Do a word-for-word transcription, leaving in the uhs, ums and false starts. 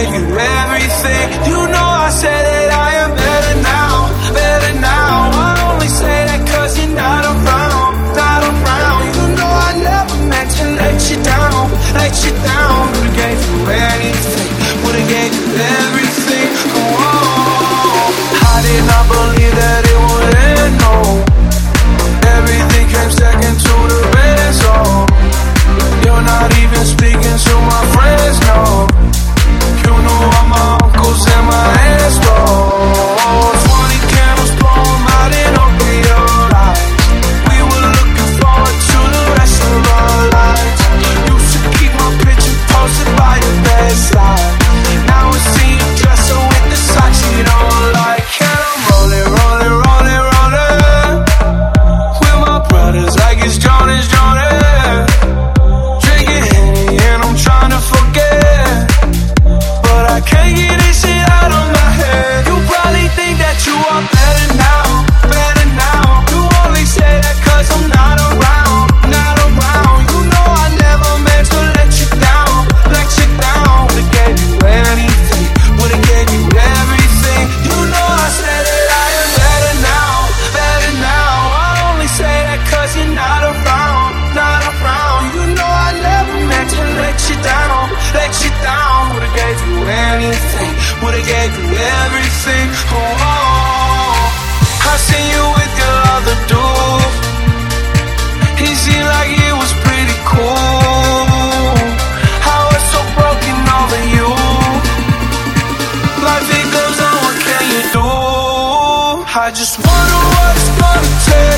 gave you everything. You know I said that I am better now, better now. I only say that cause you're not around, not around. You know I never meant to let you down, let you down. Would've gave you anything, would've gave you everything. Oh, I did not believe that it would end, no. Everything came second to the best, oh. You're not even speaking to my friends, no. You know all my uncles and my aunts, oh. Twenty candles, blow 'em out and open your eyes. We were looking forward to the rest of our lives. Used to keep my picture posted by your bedside. Now I see you dressing with the socks you don't like. And I'm rolling, rolling, rolling, rolling with my brothers like it's Jonas, Jonas. Drinking Henny and I'm trying to forget, but I can't get this shit out of my head. You probably think that you are better now, better now. You only say that cause I'm not around, not around. You know I never meant to let you down, let you down. Would've gave you anything, would've gave you everything. You know I said that I am better now, better now. I only say that cause you're not around, not around. You know I never meant to let you down, let you down. Would've gave you anything, would've gave you everything. Oh, oh. I seen you with your other dude. He seemed like he was pretty cool. I was so broken over you. Life it goes on, what can you do? I just wonder what it's gonna take.